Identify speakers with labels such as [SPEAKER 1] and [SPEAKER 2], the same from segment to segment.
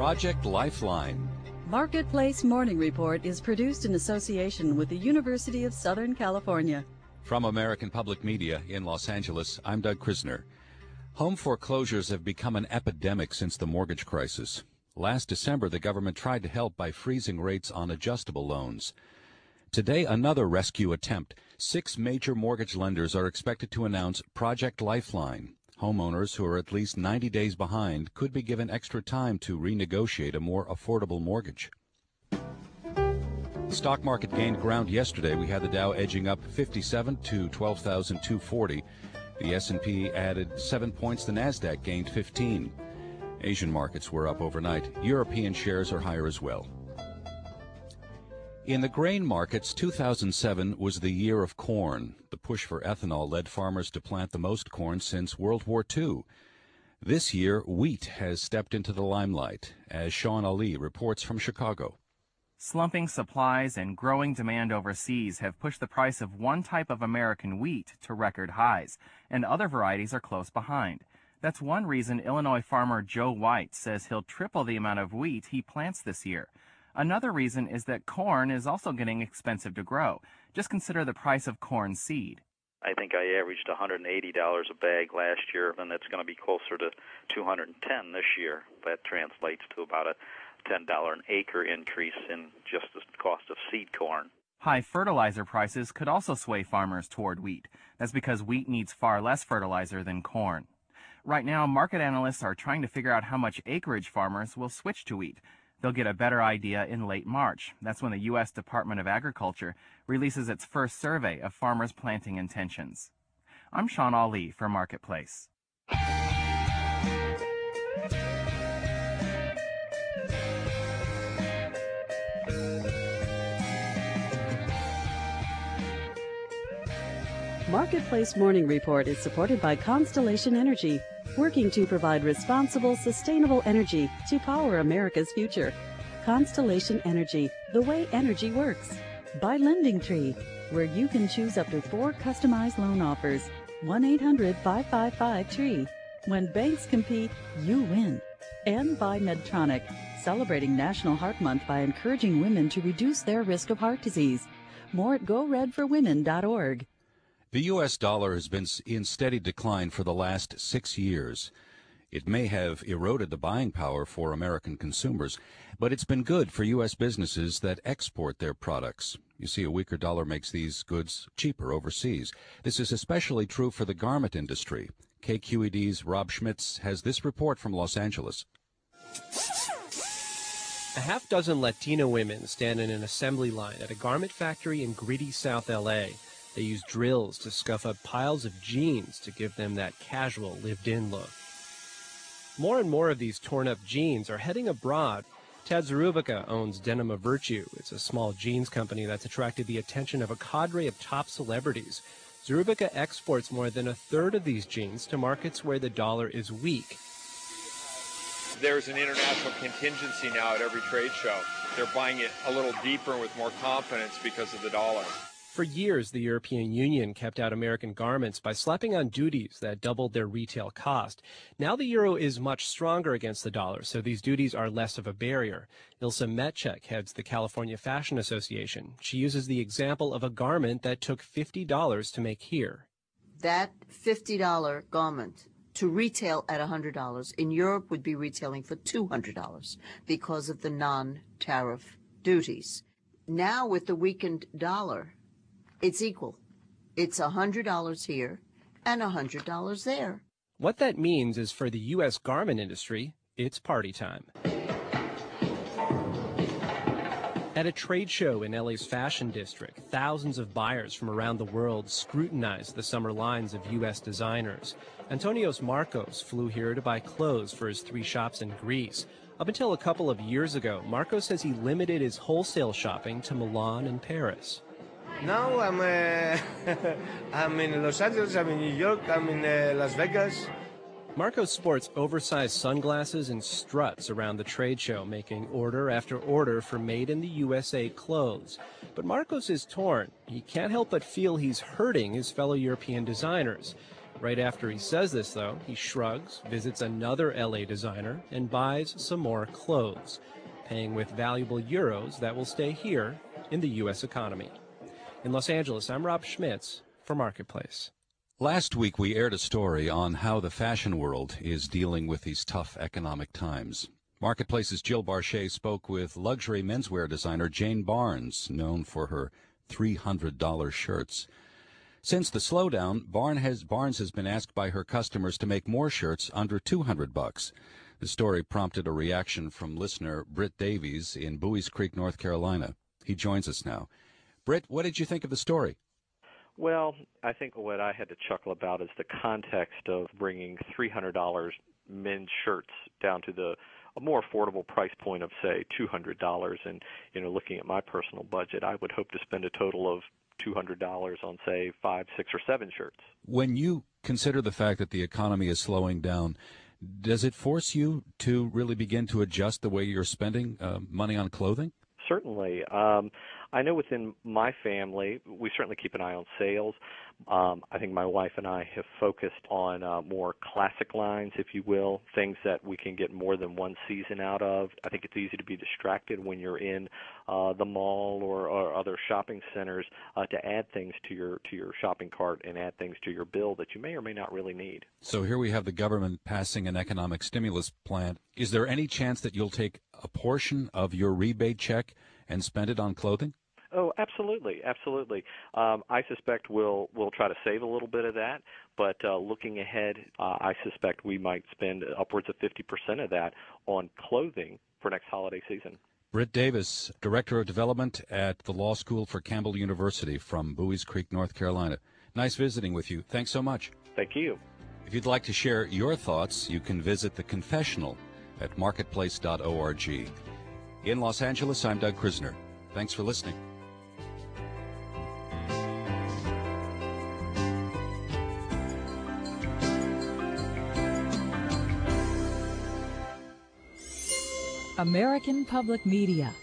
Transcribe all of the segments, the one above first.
[SPEAKER 1] Project Lifeline.
[SPEAKER 2] Marketplace Morning Report is produced in association with the University of Southern California.
[SPEAKER 1] From American Public Media in Los Angeles, I'm Doug Krisner. Home foreclosures have become an epidemic since the mortgage crisis. Last December, the government tried to help by freezing rates on adjustable loans. Today, another rescue attempt. 6 major mortgage lenders are expected to announce Project Lifeline. Homeowners who are at least 90 days behind could be given extra time to renegotiate a more affordable mortgage. The stock market gained ground yesterday. We had the Dow edging up 57 to 12,240. The S&P added 7 points. The Nasdaq gained 15. Asian markets were up overnight. European shares are higher as well. In the grain markets, 2007 was the year of corn. The push for ethanol led farmers to plant the most corn since World War II. This year, wheat has stepped into the limelight, as Sean Ali reports from Chicago.
[SPEAKER 3] Slumping supplies and growing demand overseas have pushed the price of one type of American wheat to record highs, and other varieties are close behind. That's one reason Illinois farmer Joe White says he'll triple the amount of wheat he plants this year. Another reason is that corn is also getting expensive to grow. Just consider the price of corn seed.
[SPEAKER 4] I think I averaged $180 a bag last year, and it's going to be closer to $210 this year. That translates to about a $10 an acre increase in just the cost of seed corn.
[SPEAKER 3] High fertilizer prices could also sway farmers toward wheat. That's because wheat needs far less fertilizer than corn. Right now, market analysts are trying to figure out how much acreage farmers will switch to wheat. They'll get a better idea in late March. That's when the U.S. Department of Agriculture releases its first survey of farmers' planting intentions. I'm Sean Ali for Marketplace.
[SPEAKER 2] Marketplace Morning Report is supported by Constellation Energy, working to provide responsible, sustainable energy to power America's future. Constellation Energy, the way energy works. By LendingTree, where you can choose up to 4 customized loan offers. 1-800-555-TREE. When banks compete, you win. And by Medtronic, celebrating National Heart Month by encouraging women to reduce their risk of heart disease. More at GoRedForWomen.org.
[SPEAKER 1] The U.S. dollar has been in steady decline for the last 6 years. It may have eroded the buying power for American consumers, but it's been good for U.S. businesses that export their products. You see, a weaker dollar makes these goods cheaper overseas. This is especially true for the garment industry. KQED's Rob Schmitz has this report from Los Angeles.
[SPEAKER 5] A half dozen Latino women stand in an assembly line at a garment factory in gritty South L.A. They use drills to scuff up piles of jeans to give them that casual, lived-in look. More and more of these torn-up jeans are heading abroad. Tad Zarubica owns Denim of Virtue. It's a small jeans company that's attracted the attention of a cadre of top celebrities. Zarubica exports more than a third of these jeans to markets where the dollar is weak.
[SPEAKER 6] There's an international contingency now at every trade show. They're buying it a little deeper with more confidence because of the dollar.
[SPEAKER 5] For years, the European Union kept out American garments by slapping on duties that doubled their retail cost. Now the euro is much stronger against the dollar, so these duties are less of a barrier. Ilse Metchek heads the California Fashion Association. She uses the example of a garment that took $50 to make here.
[SPEAKER 7] That $50 garment to retail at $100 in Europe would be retailing for $200 because of the non-tariff duties. Now with the weakened dollar, it's equal. It's $100 here and $100 there.
[SPEAKER 5] What that means is for the U.S. garment industry, it's party time. At a trade show in LA's Fashion District, thousands of buyers from around the world scrutinize the summer lines of U.S. designers. Antonios Marcos flew here to buy clothes for his 3 shops in Greece. Up until a couple of years ago, Marcos says he limited his wholesale shopping to Milan and Paris.
[SPEAKER 8] Now I'm in Los Angeles, I'm in New York, I'm in Las Vegas.
[SPEAKER 5] Marcos sports oversized sunglasses and struts around the trade show, making order after order for made-in-the-USA clothes. But Marcos is torn. He can't help but feel he's hurting his fellow European designers. Right after he says this, though, he shrugs, visits another LA designer, and buys some more clothes, paying with valuable euros that will stay here in the U.S. economy. In Los Angeles, I'm Rob Schmitz for Marketplace.
[SPEAKER 1] Last week, we aired a story on how the fashion world is dealing with these tough economic times. Marketplace's Jill Barchet spoke with luxury menswear designer Jane Barnes, known for her $300 shirts. Since the slowdown, Barnes has been asked by her customers to make more shirts under $200. The story prompted a reaction from listener Britt Davies in Buies Creek, North Carolina. He joins us now. Britt, what did you think of the story?
[SPEAKER 9] Well, I think what I had to chuckle about is the context of bringing $300 men's shirts down to a more affordable price point of, say, $200. And, looking at my personal budget, I would hope to spend a total of $200 on, say, 5, 6, or 7 shirts. When you consider the fact that the economy is slowing down, does it force you to really begin to adjust the way you're spending money on clothing? Certainly. I know within my family, we certainly keep an eye on sales. I think my wife and I have focused on more classic lines, if you will, things that we can get more than one season out of. I think it's easy to be distracted when you're in the mall or other shopping centers to add things to your shopping cart and add things to your bill that you may or may not really need. So here we have the government passing an economic stimulus plan. Is there any chance that you'll take a portion of your rebate check and spend it on clothing? Oh, absolutely, absolutely. I suspect we'll try to save a little bit of that, but looking ahead, I suspect we might spend upwards of 50% of that on clothing for next holiday season. Britt Davis, Director of Development at the Law School for Campbell University from Buies Creek, North Carolina. Nice visiting with you. Thanks so much. Thank you. If you'd like to share your thoughts, you can visit The Confessional at marketplace.org. In Los Angeles, I'm Doug Krisner. Thanks for listening.
[SPEAKER 10] American Public Media.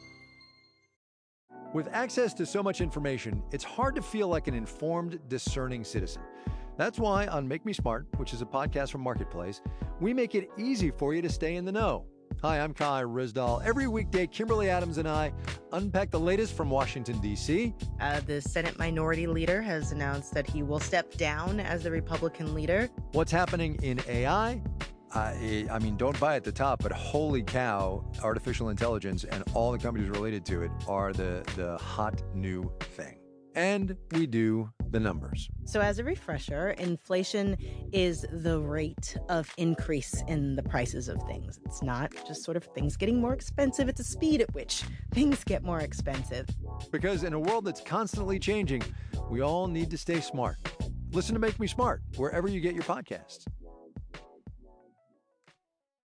[SPEAKER 11] With access to so much information, it's hard to feel like an informed, discerning citizen. That's why on Make Me Smart, which is a podcast from Marketplace, we make it easy for you to stay in the know. Hi, I'm Kai Rizdal. Every weekday, Kimberly Adams and I unpack the latest from Washington, D.C.
[SPEAKER 12] The Senate Minority Leader has announced that he will step down as the Republican leader.
[SPEAKER 11] What's happening in AI? I mean, don't buy at the top, but holy cow, artificial intelligence and all the companies related to it are the hot new thing. And we do the numbers.
[SPEAKER 12] So as a refresher, inflation is the rate of increase in the prices of things. It's not just sort of things getting more expensive. It's the speed at which things get more expensive.
[SPEAKER 11] Because in a world that's constantly changing, we all need to stay smart. Listen to Make Me Smart wherever you get your podcasts.